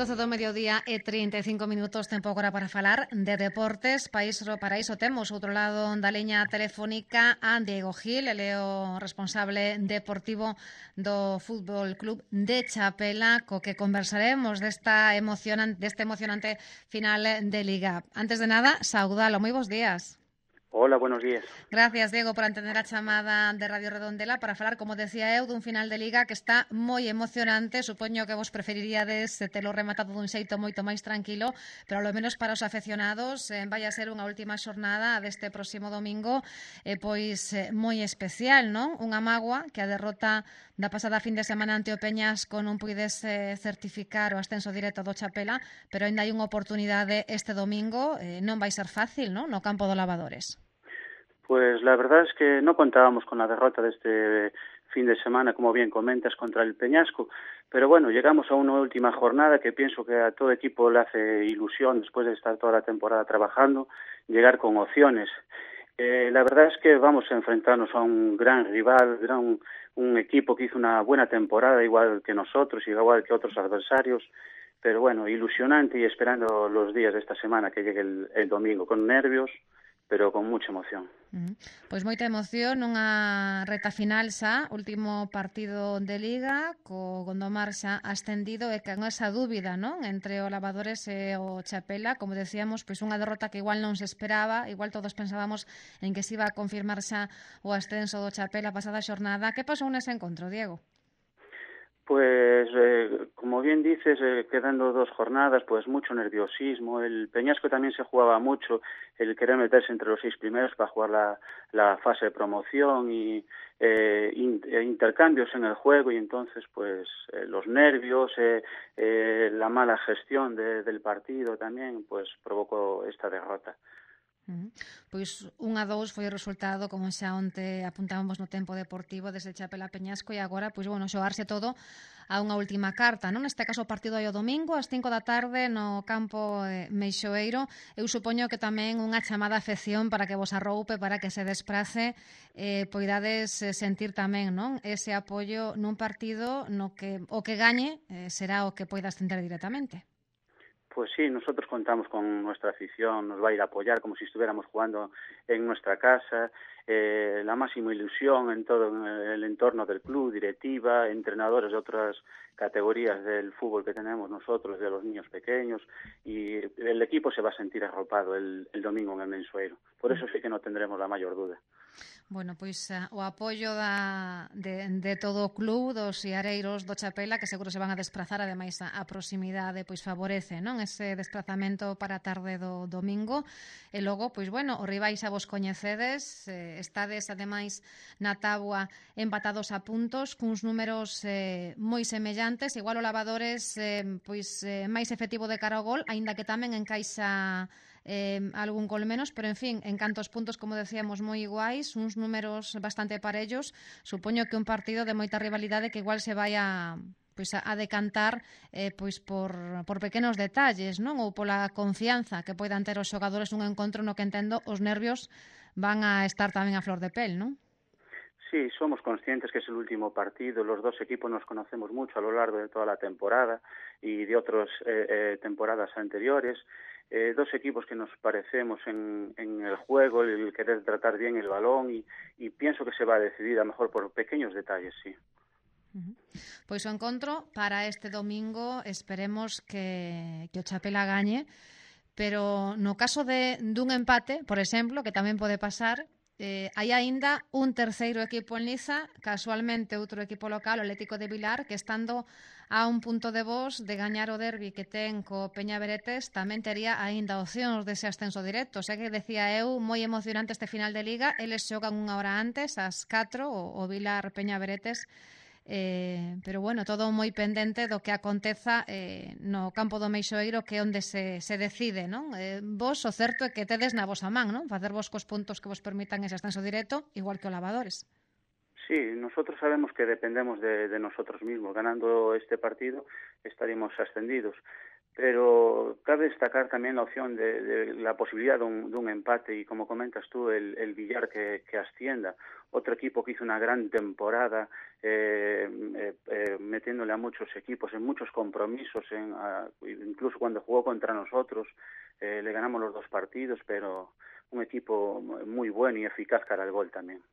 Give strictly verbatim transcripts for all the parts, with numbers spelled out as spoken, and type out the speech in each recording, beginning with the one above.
doce do mediodía e trinta e cinco minutos, tempo agora para falar de deportes. País, para iso temos outro lado da liña telefónica a Diego Gil, ele é o responsable deportivo do Fútbol Club de Chapela, co que conversaremos desta emocionante, deste emocionante final de Liga. Antes de nada, saudalo, moi bons días. Hola, buenos días. Gracias, Diego, por atender a chamada de Radio Redondela para falar, como decía eu, dun final de Liga que está moi emocionante. Supoño que vos preferiríades telo rematado dun xeito moito máis tranquilo, pero ao menos para os aficionados eh, vai a ser unha última xornada deste próximo domingo eh, pois eh, moi especial, non? Unha mágoa que a derrota da pasada fin de semana ante o Peñasco non puidese certificar o ascenso directo do Chapela, pero ainda hai unha oportunidade este domingo, eh, non vai ser fácil, non? No campo do Lavadores. Pues la verdad es que no contábamos con la derrota de este fin de semana, como bien comentas, contra el Peñasco, pero bueno, llegamos a una última jornada que pienso que a todo equipo le hace ilusión, después de estar toda la temporada trabajando, llegar con opciones. Eh, la verdad es que vamos a enfrentarnos a un gran rival, gran, un equipo que hizo una buena temporada, igual que nosotros, igual que otros adversarios, pero bueno, ilusionante y esperando los días de esta semana que llegue el, el domingo, con nervios, pero con mucha emoción. Uh-huh. Pois moita emoción, unha reta final xa, último partido de Liga, co Gondomar xa ascendido e con esa dúbida, non? Entre o Lavadores e o Chapela, como decíamos, pois unha derrota que igual non se esperaba, igual todos pensábamos en que se iba a confirmar xa o ascenso do Chapela pasada xornada. Que pasou nese encontro, Diego? Pues, eh, como bien dices, eh, quedando dos jornadas, pues mucho nerviosismo. El Peñasco también se jugaba mucho el querer meterse entre los seis primeros para jugar la, la fase de promoción y eh, in, eh, intercambios en el juego, y entonces, pues, eh, los nervios, eh, eh, la mala gestión de, del partido también, pues, provocó esta derrota. Uh-huh. Pois un a dous foi o resultado, como xa onte apuntábamos no tempo deportivo desde Chapela Peñasco, e agora, pois bueno, xogarse todo a unha última carta, non? Neste caso o partido aí o domingo ás cinco da tarde no campo eh, Meixoeiro. Eu supoño que tamén unha chamada afección para que vos arroupe, para que se desprace, eh, poidades eh, sentir tamén, non? Ese apoio nun partido no que o que gañe eh, será o que poida ascender directamente. Pues sí, nosotros contamos con nuestra afición, nos va a ir a apoyar como si estuviéramos jugando en nuestra casa, eh, la máxima ilusión en todo el entorno del club, directiva, entrenadores de otras categorías del fútbol que tenemos nosotros, de los niños pequeños, y el equipo se va a sentir arropado el, el domingo en el Mensueiro. Por eso sí que no tendremos la mayor duda. Bueno, pois uh, o apoio da, de, de todo o club, dos iareiros do Chapela, que seguro se van a desplazar, ademais a, a proximidade pois favorece, non? Ese desplazamento para a tarde do domingo. E logo, pois bueno, os rivais xa vos coñecedes, eh, estades ademais na táboa empatados a puntos, cuns números eh, moi semellantes, igual o Lavadores eh, pois eh, máis efectivo de cara ao gol, aínda que tamén encaixa Eh, algún gol menos, pero en fin, en cantos puntos, como decíamos, moi iguais, uns números bastante parellos. Supoño que un partido de moita rivalidade que igual se vai a pois a, a decantar eh, pois por, por pequenos detalles, non? Ou pola confianza que poidan ter os xogadores nun encontro no que entendo os nervios van a estar tamén a flor de pel, non? Sí, somos conscientes que es el último partido. Los dos equipos nos conocemos mucho a lo largo de toda la temporada y de otras eh, eh, temporadas anteriores. Eh, dos equipos que nos parecemos en, en el juego, el querer tratar bien el balón, y, y pienso que se va a decidir a lo mejor por pequeños detalles, sí. Uh-huh. Pois o encontro para este domingo esperemos que, que o Chapela gañe, pero no caso de dun empate, por exemplo, que tamén pode pasar, eh, hai aínda un terceiro equipo en liza, casualmente outro equipo local, o Atlético de Vilar, que estando a un punto de vos de gañar o derbi que ten co Peña Beretes, tamén tería aínda opcións dese ascenso directo. Sei que decía eu, moi emocionante este final de Liga, eles xogan unha hora antes, ás catro, o, o Vilar Peña Beretes, Eh, pero bueno, todo moi pendente do que aconteza eh, no campo do Meixoeiro, que é onde se, se decide, non? Eh, vos, o certo é que tedes na vosa man, non? Facer vos cos puntos que vos permitan ese ascenso directo, igual que o Lavadores. Sí, nosotros sabemos que dependemos de, de nosotros mismos. Ganando este partido estaríamos ascendidos. Pero cabe destacar también la opción de, de la posibilidad de un, de un empate, y como comentas tú, el, el Villar que, que ascienda. Otro equipo que hizo una gran temporada, eh, eh, eh, metiéndole a muchos equipos, en muchos compromisos, en, a, incluso cuando jugó contra nosotros, eh, le ganamos los dos partidos, pero un equipo muy bueno y eficaz cara al gol tamén.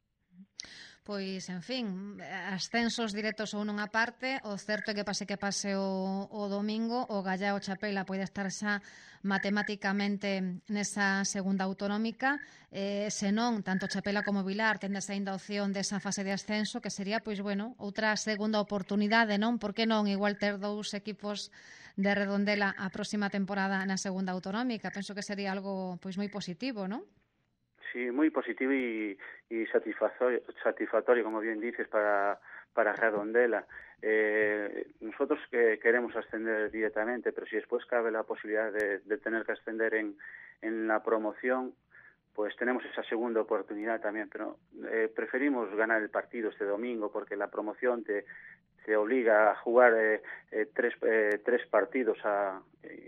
Pois, en fin, ascensos directos ou nunha parte, o certo é que pase que pase o, o domingo, o Gallao Chapela pode estar xa matemáticamente nesa segunda autonómica, eh, senón, tanto Chapela como Vilar tendes aínda a opción desa fase de ascenso, que sería, pois, bueno, outra segunda oportunidade, non? Por que non igual ter dous equipos de Redondela a próxima temporada na segunda autonómica? Penso que sería algo, pois, moi positivo, non? Sí, muy positivo y, y satisfactorio, satisfactorio, como bien dices, para, para Redondela. Eh, nosotros que queremos ascender directamente, pero si después cabe la posibilidad de, de tener que ascender en, en la promoción, pues tenemos esa segunda oportunidad también. Pero eh, preferimos ganar el partido este domingo porque la promoción te, te obliga a jugar eh, eh, tres, eh, tres partidos a,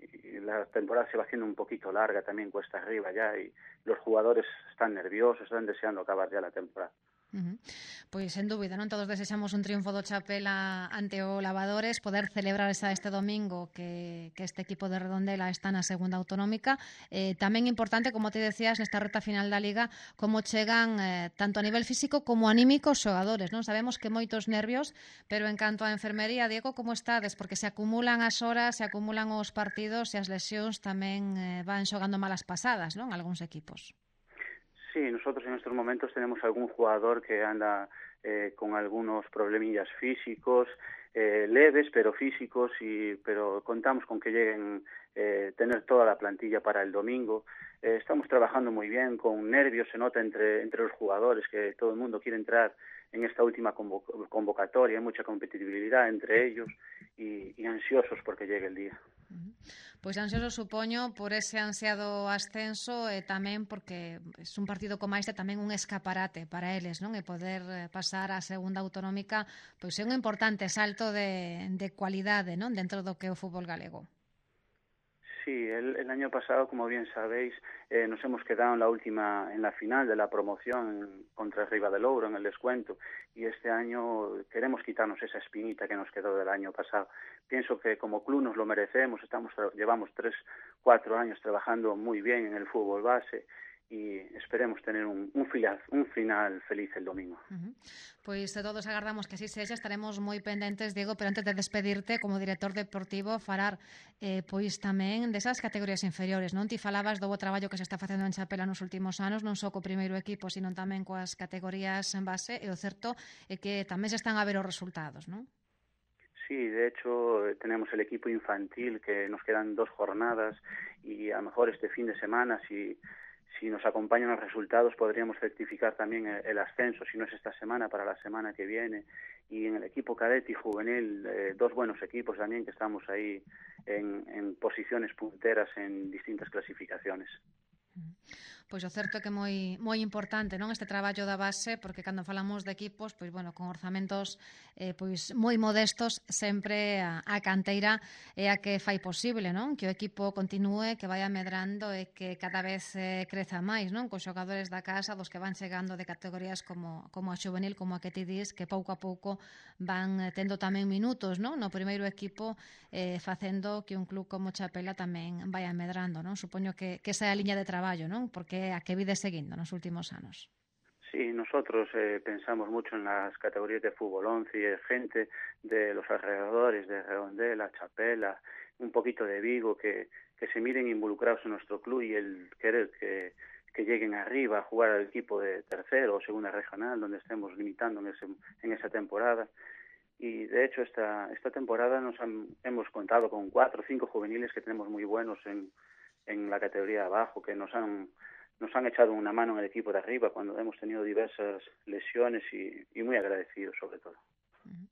y la temporada se va haciendo un poquito larga también, cuesta arriba ya, y los jugadores están nerviosos, están deseando acabar ya la temporada. Uh-huh. Pois, sen dúbida, non? Todos desexamos un triunfo do Chapela ante o Lavadores, poder celebrar esa este domingo que, que este equipo de Redondela está na segunda autonómica. Eh, tamén importante, como te decías, nesta reta final da Liga, como chegan eh, tanto a nivel físico como anímico os xogadores, non? Sabemos que moitos nervios, pero en canto á enfermería, Diego, como estades? Porque se acumulan as horas, se acumulan os partidos e as lesións tamén eh, van xogando malas pasadas, non? Algúns equipos. Sí, nosotros en estos momentos tenemos algún jugador que anda eh, con algunos problemillas físicos, eh, leves pero físicos, y pero contamos con que lleguen eh, tener toda la plantilla para el domingo. Eh, estamos trabajando muy bien, con nervios se nota entre, entre los jugadores que todo el mundo quiere entrar en esta última convo convocatoria, hay mucha competitividad entre ellos y, y ansiosos porque llegue el día. Pois ansioso supoño por ese ansiado ascenso e tamén porque é un partido como este tamén un escaparate para eles, non? E poder pasar á segunda autonómica pois é un importante salto de, de cualidade, non? Dentro do que é o fútbol galego. Sí, el, el año pasado, como bien sabéis, eh, nos hemos quedado en la última, en la final de la promoción contra Riva del Ouro en el descuento, y este año queremos quitarnos esa espinita que nos quedó del año pasado. Pienso que como club nos lo merecemos, estamos llevamos tres, cuatro años trabajando muy bien en el fútbol base y esperemos tener un, un, final, un final feliz el domingo. Uh-huh. Pois todos agardamos que así sexa, estaremos moi pendentes, Diego, pero antes de despedirte, como director deportivo, falar eh, pois tamén desas categorías inferiores, non? Ti falabas do bo traballo que se está facendo en Chapela nos últimos anos, non só co primeiro equipo, sino tamén coas categorías en base, e o certo é que tamén se están a ver os resultados, non? Sí, de hecho tenemos el equipo infantil que nos quedan dos jornadas y a lo mejor este fin de semana, si si nos acompañan los resultados, podríamos certificar también el ascenso, si no es esta semana, para la semana que viene. Y en el equipo cadete y juvenil, eh, dos buenos equipos también que estamos ahí en, en posiciones punteras en distintas clasificaciones. Pois o certo é que é moi moi importante, non, este traballo da base, porque cando falamos de equipos, pois bueno, con orzamentos eh, pois moi modestos, sempre a, a canteira é a que fai posible, non? Que o equipo continúe, que vaya medrando e que cada vez eh, creza máis, non? Cos xogadores da casa, dos que van chegando de categorías como como a xuvenil, como a que ti dis, que pouco a pouco van eh, tendo tamén minutos, non? No primeiro equipo, eh, facendo que un club como Chapela tamén vaya medrando, non? Supoño que, que esa é a liña de traballo, non? Porque a que vide seguindo nos últimos anos. Sí, nosotros eh, pensamos mucho en las categorías de fútbol once y de gente de los alrededores, de Redondela, Chapela, un poquito de Vigo, que, que se miren involucrados en nuestro club y el querer que, que lleguen arriba a jugar al equipo de tercero o segunda regional, donde estemos limitando en, ese, en esa temporada. Y de hecho esta, esta temporada nos han, hemos contado con cuatro o cinco juveniles que tenemos muy buenos en, en la categoría de abajo, que nos han nos han echado una mano en el equipo de arriba cuando hemos tenido diversas lesiones y, y muy agradecidos sobre todo.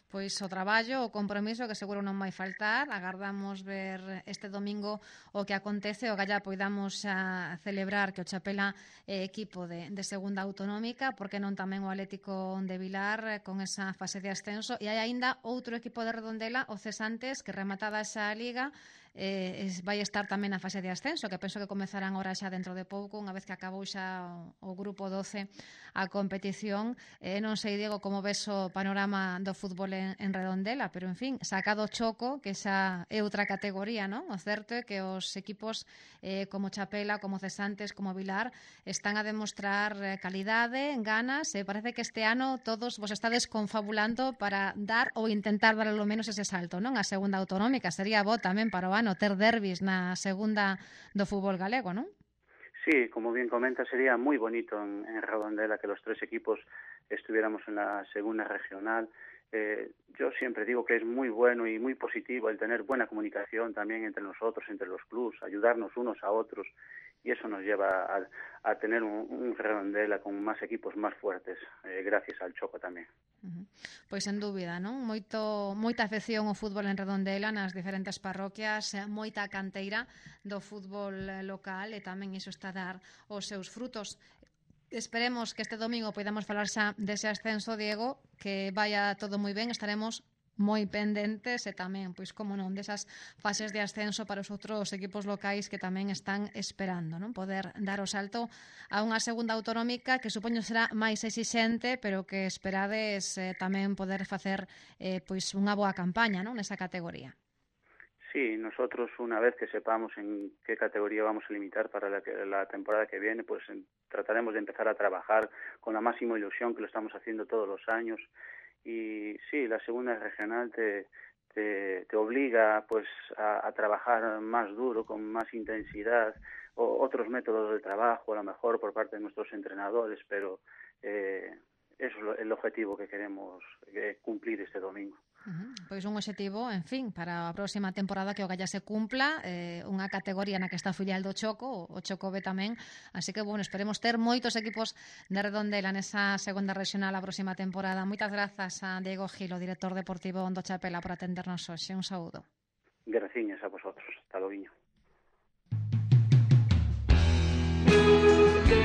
pois o traballo, o compromiso que seguro non vai faltar. Agardamos ver este domingo o que acontece, o galla poidamos a celebrar que o Chapela é equipo de, de segunda autonómica, porque non tamén o Atlético de Vilar eh, con esa fase de ascenso, e hai aínda outro equipo de Redondela, o Cesantes, que rematada esa liga eh, es, vai estar tamén na fase de ascenso, que penso que comezarán ahora xa dentro de pouco, unha vez que acabou xa o, o grupo doce a competición. Eh, non sei, Diego, como ves o panorama do fútbol en, en Redondela, pero, en fin, sacado o Choco, que xa é outra categoría, non? O certo é que os equipos eh, como Chapela, como Cesantes, como Vilar, están a demostrar eh, calidade, ganas, e parece que este ano todos vos estades confabulando para dar ou intentar dar ao menos ese salto, non? A segunda autonómica. Sería bo tamén para o ano ter derbis na segunda do fútbol galego, non? Sí, como bien comenta, sería muy bonito en, en Redondela que los tres equipos estuviéramos en la segunda regional. Eh, yo siempre digo que es muy bueno y muy positivo el tener buena comunicación también entre nosotros, entre los clubes, ayudarnos unos a otros, y eso nos lleva a, a tener un, un Redondela con más equipos más fuertes, eh, gracias al Choco tamén. Uh-huh. Pois sen dúbida, non? Moito, moita afección ao fútbol en Redondela nas diferentes parroquias, moita canteira do fútbol local, e tamén iso está a dar os seus frutos. Esperemos que este domingo podamos falar xa dese ascenso, Diego, que vaya todo moi ben, estaremos moi pendentes, e tamén, pois como non, desas fases de ascenso para os outros equipos locais que tamén están esperando, non? Poder dar o salto a unha segunda autonómica que supoño será máis exixente, pero que esperades eh, tamén poder facer eh, pois unha boa campaña, non? Nesa categoría. Sí, nosotros una vez que sepamos en qué categoría vamos a limitar para la, la temporada que viene, pues en, trataremos de empezar a trabajar con la máxima ilusión, que lo estamos haciendo todos los años. Y sí, la segunda regional te, te, te obliga pues a, a trabajar más duro, con más intensidad, o otros métodos de trabajo, a lo mejor por parte de nuestros entrenadores, pero eh, eso es lo, el objetivo que queremos eh, cumplir este domingo. Uh-huh. Pois un objetivo, en fin, para a próxima temporada que o Galla se cumpla, eh, unha categoría na que está o filial do Choco, o Choco B tamén, así que, bueno, esperemos ter moitos equipos de Redondela nesa segunda regional a próxima temporada. Moitas grazas a Diego Gil, o director deportivo do Chapela, por atendernos hoxe. Un saúdo. Graciñas a vosotros. Hasta logo.